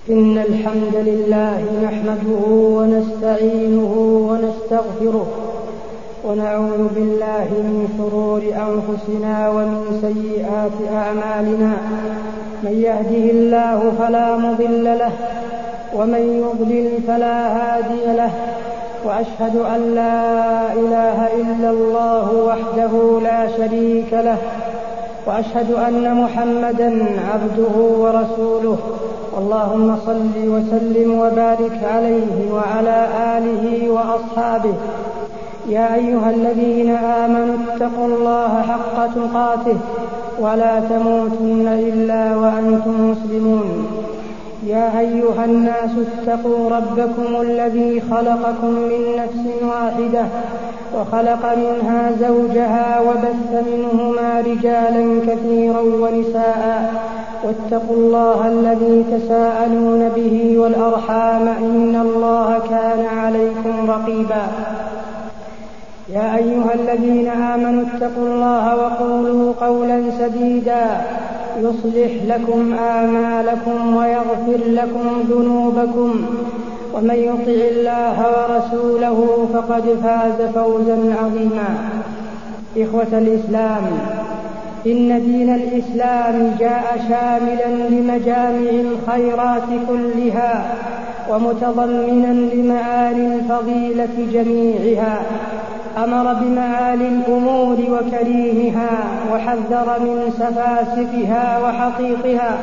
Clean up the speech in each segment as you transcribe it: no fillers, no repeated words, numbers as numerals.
إن الحمد لله نحمده ونستعينه ونستغفره ونعوذ بالله من شرور أنفسنا ومن سيئات أعمالنا. من يهده الله فلا مضل له ومن يضلل فلا هادي له، وأشهد أن لا إله إلا الله وحده لا شريك له، وأشهد أن محمدا عبده ورسوله. اللهم صل وسلم وبارك عليه وعلى آله وأصحابه. يا أيها الذين آمنوا اتقوا الله حق تقاته ولا تموتن إلا وأنتم مسلمون. يا أيها الناس اتقوا ربكم الذي خلقكم من نفس واحدة وخلق منها زوجها وبث منهما رجالا كثيرا ونساء، واتقوا الله الذي تساءلون به والأرحام إن الله كان عليكم رقيبا. يا أيها الذين آمنوا اتقوا الله وقولوا قولا سديدا يصلح لكم أعمالكم ويغفر لكم ذنوبكم، ومن يطع الله ورسوله فقد فاز فوزا عظيما. إخوة الإسلام، إن دين الإسلام جاء شاملا لمجامع الخيرات كلها ومتضمنا لمعالي الفضيلة جميعها. أمر بمعالي الأمور وكريمها وحذر من سفاسفها وحقيقها.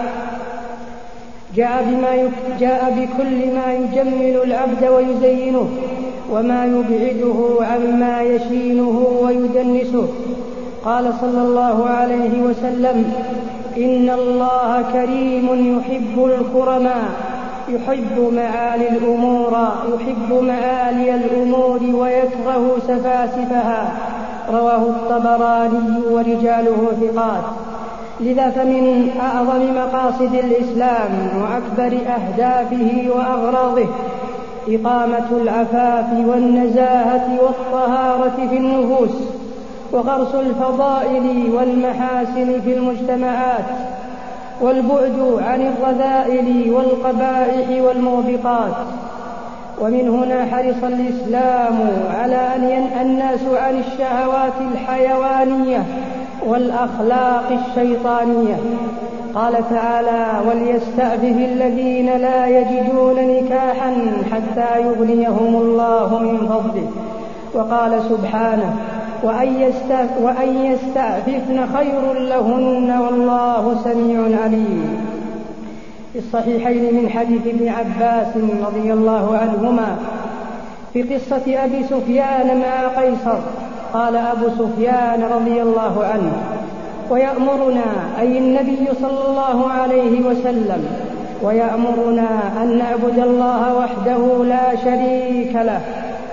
جاء بكل ما يجمل العبد ويزينه، وما يبعده عما يشينه ويدنسه. قال صلى الله عليه وسلم: إن الله كريم يحب الكرماء، يحب معالي الأمور ويكره سفاسفها. رواه الطبراني ورجاله ثقات. لذا فمن أعظم مقاصد الإسلام وأكبر أهدافه وأغراضه إقامة العفاف والنزاهة والطهارة في النفوس، وغرس الفضائل والمحاسن في المجتمعات، والبعد عن الرذائل والقبائح والموبقات. ومن هنا حرص الإسلام على أن ينأى الناس عن الشهوات الحيوانية والأخلاق الشيطانية. قال تعالى: وليستعفف الذين لا يجدون نكاحا حتى يغنيهم الله من فضله. وقال سبحانه: وأن يستعففن خير لهن والله سميع عليم. في الصحيحين من حديث ابن عباس رضي الله عنهما في قصة أبي سفيان مع قيصر، قال أبو سفيان رضي الله عنه: ويأمرنا، أي النبي صلى الله عليه وسلم، ويأمرنا أن نعبد الله وحده لا شريك له،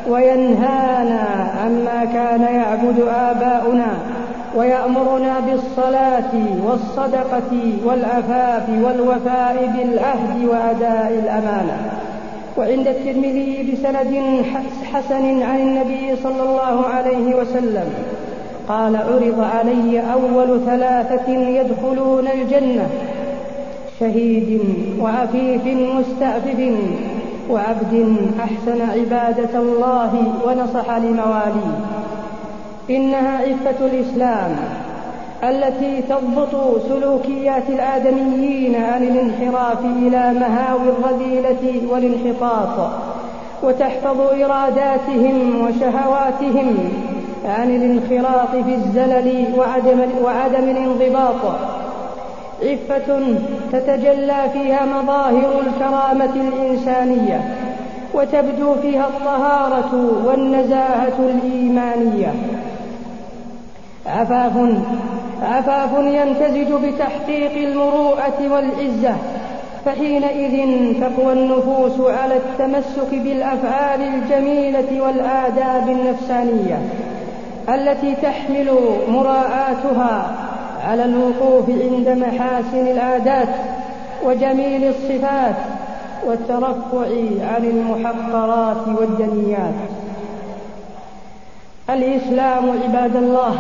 وينهانا عما كان يعبد آباؤنا، ويأمرنا بالصلاة والصدقة والعفاف والوفاء بالعهد وأداء الأمانة. وعند الترمذي بسند حسن عن النبي صلى الله عليه وسلم قال: عرض علي أول 3 يدخلون الجنة: شهيد وعفيف مستعفف وعبد أحسن عبادة الله ونصح لمواليه. إنها عفة الإسلام التي تضبط سلوكيات الآدميين عن الانحراف إلى مهاوي الرذيلة والانحطاط، وتحفظ إراداتهم وشهواتهم عن الانخراط في الزلل وعدم الانضباط. عفة تتجلى فيها مظاهر الكرامة الإنسانية، وتبدو فيها الطهارة والنزاهة الإيمانية. عفاف يمتزج بتحقيق المروءة والعزة، فحينئذ تقوى النفوس على التمسك بالأفعال الجميلة والآداب النفسانية التي تحمل مراعاتها على الوقوف عند محاسن العادات وجميل الصفات، والترفع عن المحقرات والدنيات. الإسلام عباد الله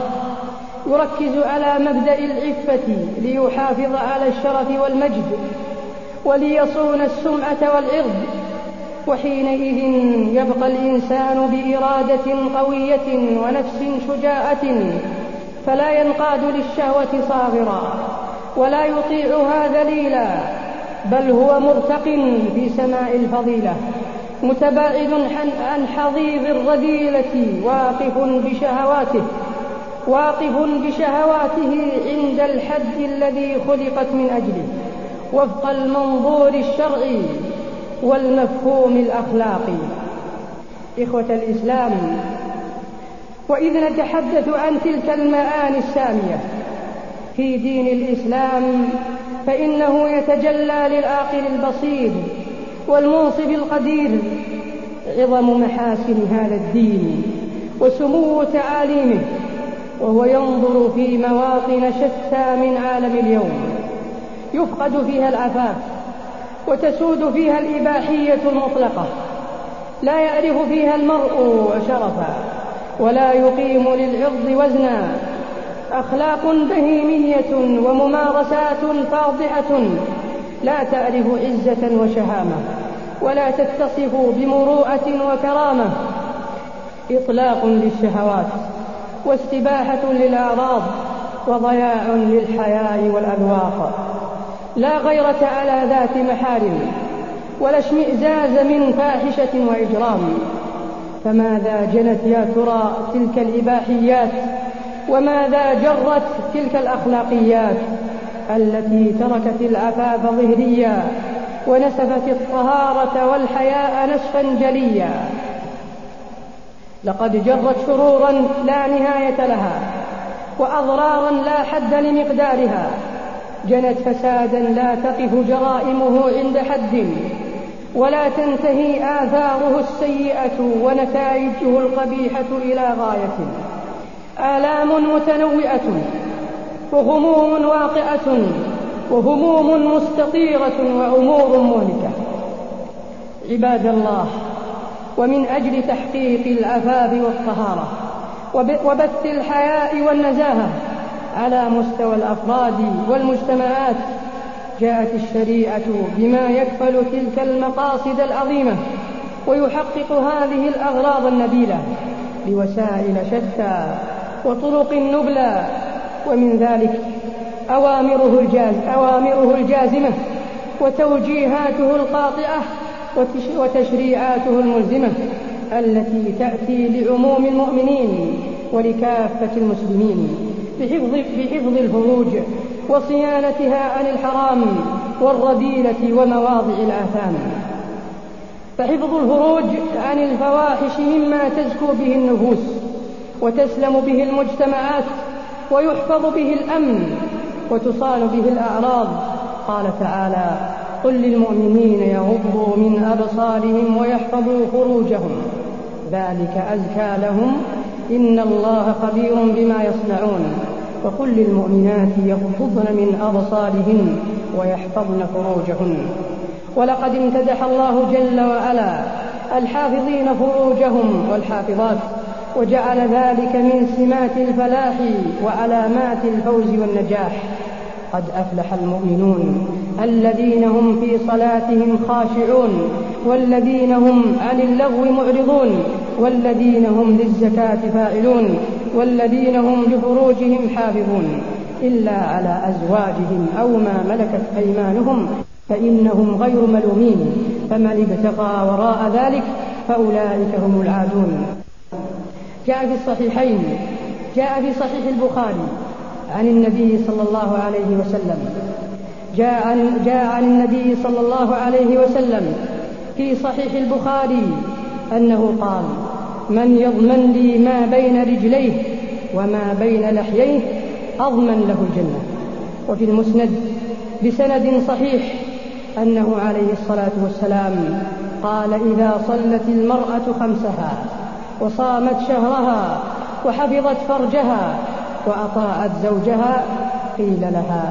يركز على مبدأ العفة ليحافظ على الشرف والمجد، وليصون السمعة والعرض. وحينئذ يبقى الإنسان بإرادة قوية ونفس شجاعة، فلا ينقاد للشهوة صاغرا ولا يطيعها ذليلا، بل هو مرتق في سماء الفضيلة، متباعد عن حضيض الرذيلة، واقف بشهواته عند الحد الذي خلقت من أجله، وفق المنظور الشرعي والمفهوم الأخلاقي. إخوة الإسلام، وإذ نتحدث عن تلك المعاني السامية في دين الإسلام، فإنه يتجلى للعاقل البصير والمنصف القدير عظم محاسن هذا الدين وسمو تعاليمه، وهو ينظر في مواطن شتى من عالم اليوم يفقد فيها العفاف وتسود فيها الإباحية المطلقة، لا يعرف فيها المرء شرفا ولا يقيم للعرض وزنا، أخلاق بهيمية وممارسات فاضحة لا تعرف عزة وشهامة ولا تتصف بمروءة وكرامة، إطلاق للشهوات واستباحة للأعراض وضياع للحياء والأذواق، لا غيرة على ذات محارم ولا اشمئزاز من فاحشة وإجرام. فماذا جنت يا ترى تلك الإباحيات، وماذا جرت تلك الأخلاقيات التي تركت العفاف ظهريا ونسفت الطهارة والحياء نسفا جليا؟ لقد جرت شرورا لا نهاية لها، وأضرارا لا حد لمقدارها، جنت فسادا لا تقف جرائمه عند حد، ولا تنتهي آثاره السيئة ونتائجه القبيحة إلى غاية. آلام متنوئة وغموم واقعة وهموم مستطيرة وأمور مهلكة. عباد الله، ومن أجل تحقيق العفاف والطهارة وبث الحياء والنزاهة على مستوى الأفراد والمجتمعات، جاءت الشريعة بما يكفل تلك المقاصد العظيمة ويحقق هذه الأغراض النبيلة بوسائل شتى وطرق نبلى، ومن ذلك أوامره الجازمة وتوجيهاته القاطعة وتشريعاته الملزمة التي تأتي لعموم المؤمنين ولكافة المسلمين بحفظ الفروج وصيانتها عن الحرام والرذيلة ومواضع الآثام. فحفظ الفروج عن الفواحش مما تزكو به النفوس وتسلم به المجتمعات ويحفظ به الأمن وتصان به الأعراض. قال تعالى: قل للمؤمنين يغضوا من أبصارهم ويحفظوا فروجهم ذلك أزكى لهم إن الله خبير بما يصنعون. وقل للمؤمنات يغضضن من أبصارهن ويحفظن فروجهن. ولقد امتدح الله جل وعلا الحافظين فروجهم والحافظات، وجعل ذلك من سمات الفلاح وعلامات الفوز والنجاح. قد أفلح المؤمنون الذين هم في صلاتهم خاشعون، والذين هم عن اللغو معرضون، والذين هم للزكاة فاعلون، والذين هم لفروجهم حافظون إلا على أزواجهم أو ما ملكت أيمانهم فإنهم غير ملومين، فمن ابتغى وراء ذلك فأولئك هم العادون. جاء في صحيح البخاري عن النبي صلى الله عليه وسلم جاء عن النبي صلى الله عليه وسلم في صحيح البخاري أنه قال: من يضمن لي ما بين رجليه وما بين لحييه أضمن له الجنة. وفي المسند بسند صحيح أنه عليه الصلاة والسلام قال: إذا صلت المرأة خمسها وصامت شهرها وحفظت فرجها وأطاعت زوجها قيل لها: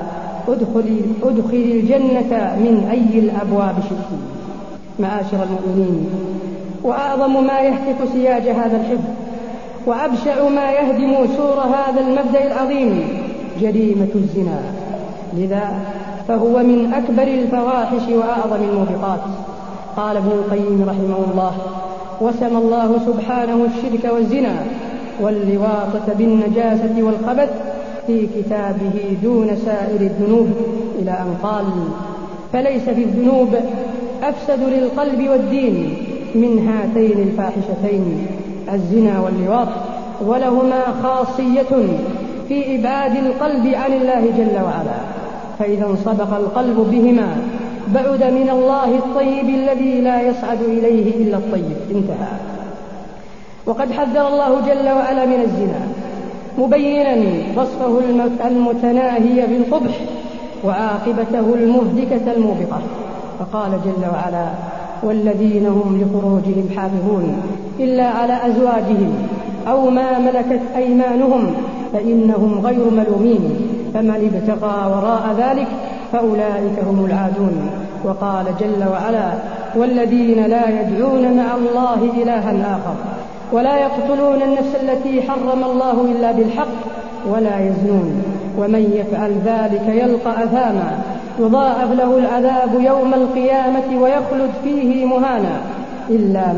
ادخلي الجنة من أي الأبواب شئت. معاشر المؤمنين، وأعظم ما يهتك سياج هذا الحفظ وأبشع ما يهدم سور هذا المبدأ العظيم جريمة الزنا. لذا فهو من أكبر الفواحش وأعظم الموبقات. قال ابن القيم رحمه الله: وسمى الله سبحانه الشرك والزنا واللواطة بالنجاسة والخبث في كتابه دون سائر الذنوب، إلى أن قال: فليس في الذنوب أفسد للقلب والدين من هاتين الفاحشتين الزنا واللواط، ولهما خاصية في إبعاد القلب عن الله جل وعلا، فإذا انصبغ القلب بهما بعد من الله الطيب الذي لا يصعد إليه إلا الطيب. انتهى. وقد حذر الله جل وعلا من الزنا مبينا وصفه المتناهي بالقبح وعاقبته المهلكة الموبقة، فقال جل وعلا: والذين هم لفروجهم حافظون إلا على أزواجهم أو ما ملكت أيمانهم فإنهم غير ملومين، فمن ابتغى وراء ذلك فأولئك هم العادون. وقال جل وعلا: والذين لا يدعون مع الله إلها آخر ولا يقتلون النفس التي حرم الله إلا بالحق ولا يزنون ومن يفعل ذلك يلقى أثاما يضاعف له العذاب يوم القيامة ويخلد فيه مهانا إلا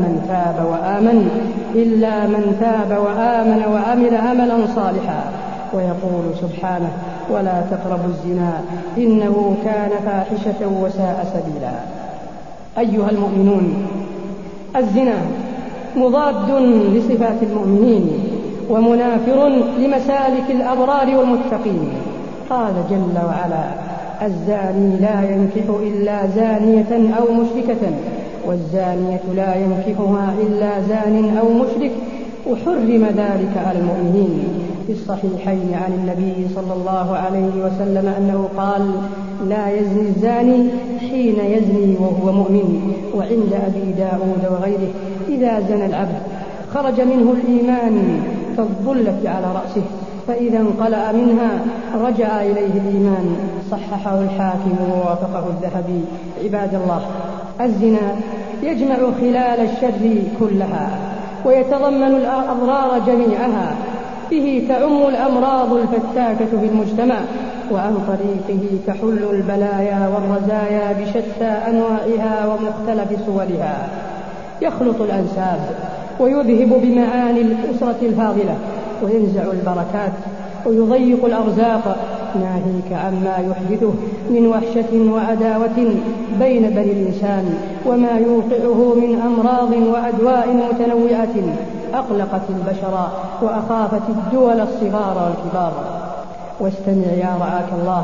من تاب وآمن وعمل عملا صالحا. ويقول سبحانه: ولا تقربوا الزنا إنه كان فاحشة وساء سبيلا. أيها المؤمنون، الزنا مضاد لصفات المؤمنين ومنافر لمسالك الأبرار والمتقين. قال جل وعلا: الزاني لا ينكح إلا زانية أو مشركة والزانية لا ينكحها إلا زان أو مشرك وحرم ذلك على المؤمنين. في الصحيحين عن النبي صلى الله عليه وسلم أنه قال: لا يزني الزاني حين يزني وهو مؤمن. وعند أبي داود وغيره: إذا زنى العبد خرج منه الإيمان كالظلة على رأسه، فإذا انقلع منها رجع إليه الإيمان. صححه الحاكم ووافقه الذهبي. عباد الله، الزنا يجمع خلال الشر كلها ويتضمن الأضرار جميعها، به تعم الأمراض الفتاكة في المجتمع، وعن طريقه تحل البلايا والرزايا بشتى أنواعها ومختلف صورها. يخلط الأنساب ويذهب بمعاني الأسرة الفاضلة وينزع البركات ويضيق الأرزاق، ناهيك عما يحدثه من وحشة وعداوة بين بني الإنسان وما يوقعه من أمراض وأدواء متنوعة أقلقت البشر وأخافت الدول الصغار والكبار. واستمع يا رعاك الله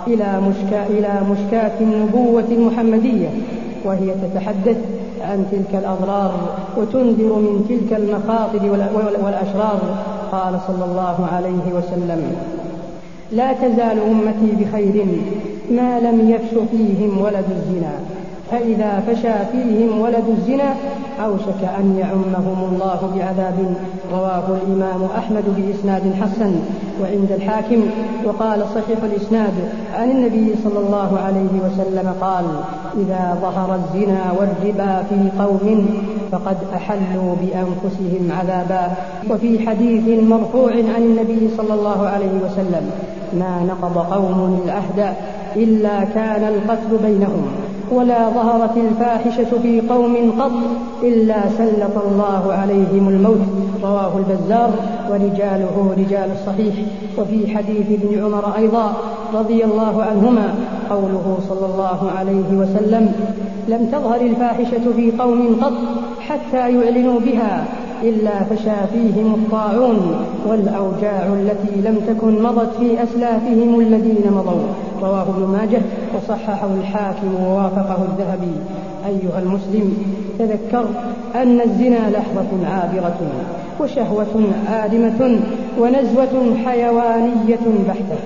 إلى مشكاة النبوة المحمدية وهي تتحدث عن تلك الأضرار وتنذر من تلك المخاطر والأشرار. قال صلى الله عليه وسلم: لا تزال أمتي بخير ما لم يفش فيهم ولد الزنا، فإذا فشى فيهم ولد الزنا أوشك أن يعمهم الله بعذاب. رواه الإمام أحمد بإسناد حسن وعند الحاكم. وقال صحيح الإسناد عن النبي صلى الله عليه وسلم قال: إذا ظهر الزنا والربا في قوم فقد أحلوا بأنفسهم عذابا. وفي حديث مرفوع عن النبي صلى الله عليه وسلم: ما نقض قوم العهد إلا كان القتل بينهم، ولا ظهرت الفاحشة في قوم قط إلا سلط الله عليهم الموت. رواه البزار ورجاله رجال الصحيح. وفي حديث ابن عمر أيضا رضي الله عنهما قوله صلى الله عليه وسلم: لم تظهر الفاحشة في قوم قط حتى يعلنوا بها إلا فشى فيهم الطاعون والأوجاع التي لم تكن مضت في أسلافهم الذين مضوا. رواه ابن ماجه وصححه الحاكم ووافقه الذهبي. أيها المسلم، تذكر أن الزنا لحظة عابرة وشهوة عادمة ونزوة حيوانية بحتة،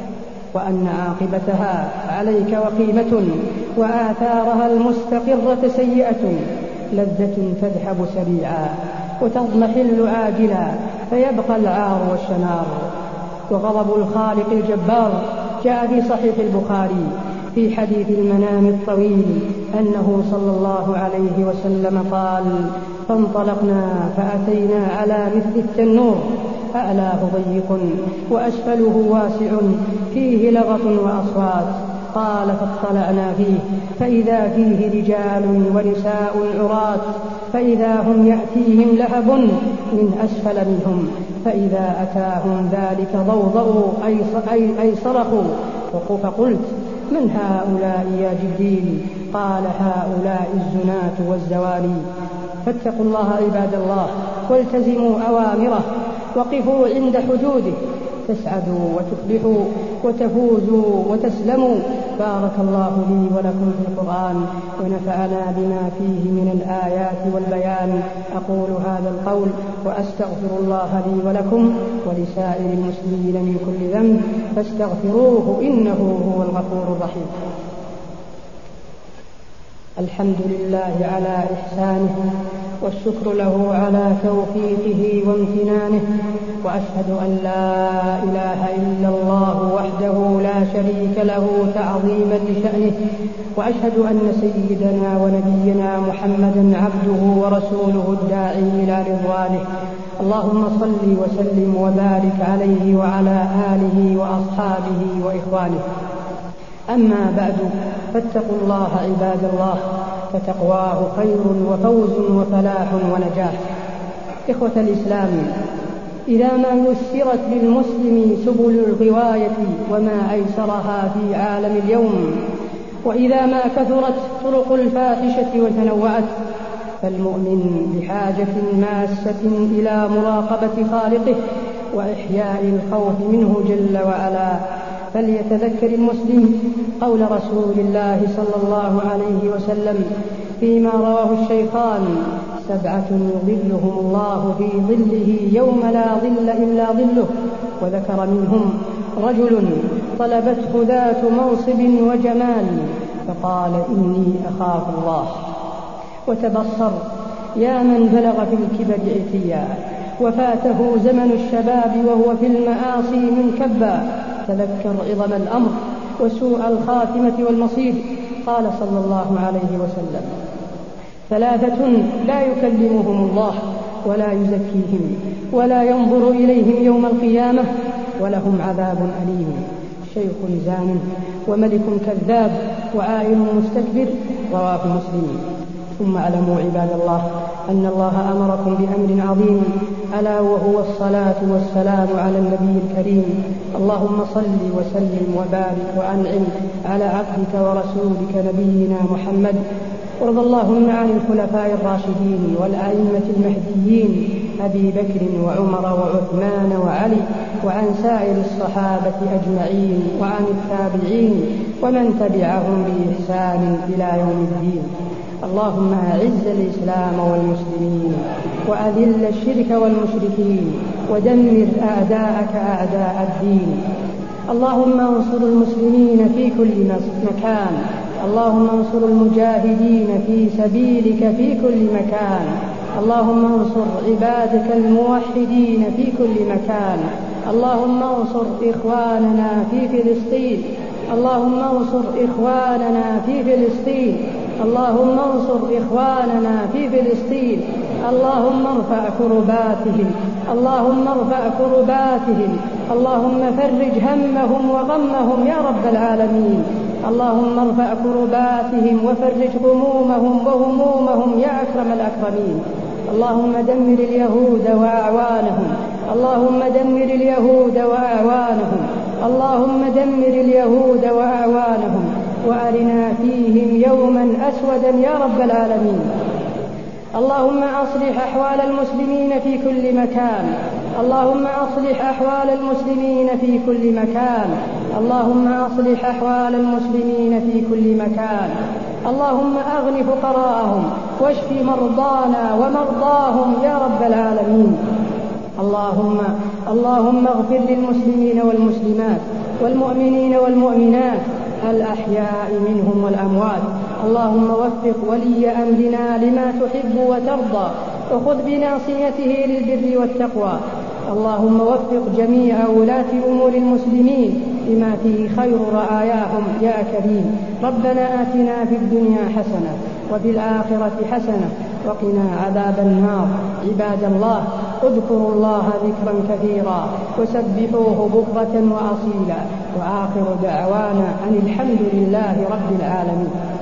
وأن عاقبتها عليك وقيمة وآثارها المستقرة سيئة. لذة تذهب سريعا وتضمحل عاجلا فيبقى العار والشنار. وغضب الخالق الجبار جاء في صحيح البخاري في حديث المنام الطويل أنه صلى الله عليه وسلم قال: فانطلقنا فأتينا على مثل التنور أعلاه ضيق وأسفله واسع فيه لغط وأصوات، قال فاطلعنا فيه فإذا فيه رجال ونساء عراة فإذا هم يأتيهم لهب من أسفل منهم فإذا أتاهم ذلك ضوضأوا أي صرخوا فقلت من هؤلاء يا جبريل؟ قال هؤلاء الزناة والزواني. فاتقوا الله عباد الله والتزموا أوامره وقفوا عند حدوده تسعدوا وتفلحوا وتفوزوا وتسلموا. بارك الله لي ولكم في القرآن ونفعنا بما فيه من الآيات والبيان. أقول هذا القول وأستغفر الله لي ولكم ولسائر المسلمين من كل ذنب فاستغفروه إنه هو الغفور الرحيم. الحمد لله على إحسانه والشكر له على توفيقه وامتنانه وأشهد أن لا إله إلا الله وحده لا شريك له تعظيما لشأنه وأشهد أن سيدنا ونبينا محمدا عبده ورسوله الداعي إلى رضوانه. اللهم صل وسلم وبارك عليه وعلى آله وأصحابه وإخوانه. أما بعد فاتقوا الله عباد الله فتقواه خير وفوز وفلاح ونجاح. إخوة الإسلام، إذا ما يسرت للمسلم سبل الغواية وما أيسرها في عالم اليوم وإذا ما كثرت طرق الفاحشة وتنوعت فالمؤمن بحاجة ماسة إلى مراقبة خالقه وإحياء الخوف منه جل وعلا. فليتذكر المسلم قول رسول الله صلى الله عليه وسلم فيما رواه الشيخان: 7 يظلهم الله في ظله يوم لا ظل إلا ظله. وذكر منهم رجل طلبته ذات منصب وجمال فقال إني أخاف الله. وتبصر يا من بلغ في الكبر عتيا وفاته زمن الشباب وهو في المعاصي منكبا. تذكر عظم الأمر وسوء الخاتمة والمصير. قال صلى الله عليه وسلم: 3 لا يكلمهم الله ولا يزكيهم ولا ينظر إليهم يوم القيامة ولهم عذاب أليم: شيخ زان وملك كذاب وعائل مستكبر. رواه مسلم. ثم اعلموا عباد الله أن الله أمركم بأمر عظيم ألا وهو الصلاة والسلام على النبي الكريم. اللهم صل وسلم وبارك وأنعم على عبدك ورسولك نبينا محمد. وارض اللهم عن الخلفاء الراشدين والأئمة المهديين أبي بكر وعمر وعثمان وعلي وعن سائر الصحابة أجمعين وعن التابعين ومن تبعهم بإحسان إلى يوم الدين. اللهم أعز الإسلام والمسلمين وأذل الشرك والمشركين ودمر أعداءك أعداء الدين. اللهم انصر المسلمين في كل مكان. اللهم انصر المجاهدين في سبيلك في كل مكان. اللهم انصر عبادك الموحدين في كل مكان. اللهم انصر إخواننا في فلسطين. اللهم انصر إخواننا في فلسطين. اللهم انصر إخواننا في فلسطين. اللهم ارفع كرباتهم. اللهم ارفع كرباتهم. اللهم فرج همهم وغمهم يا رب العالمين. اللهم ارفع كرباتهم وفرج غمومهم وهمومهم يا أكرم الأكرمين. اللهم دمر اليهود وأعوانهم. اللهم دمر اليهود وأعوانهم. اللهم دمر اليهود وأعوانهم وأرنا فيهم يوما أسودا يا رب العالمين. اللهم أصلح أحوال المسلمين في كل مكان. اللهم أصلح أحوال المسلمين في كل مكان. اللهم أصلح أحوال المسلمين في كل مكان. اللهم أغن فقراءهم واشف مرضانا ومرضاهم يا رب العالمين. اللهم اغفر للمسلمين والمسلمات والمؤمنين والمؤمنات الأحياء منهم والأموات. اللهم وفق ولي أمرنا لما تحب وترضى وخذ بناصيته للبر والتقوى. اللهم وفق جميع ولاة أمور المسلمين لما فيه خير رعاياهم يا كريم. ربنا آتنا في الدنيا حسنة وفي الآخرة حسنة وقنا عذاب النار. عباد الله، اذكروا الله ذكرا كثيرا وسبحوه بكرة وأصيلا. وآخر دعوانا أن الحمد لله رب العالمين.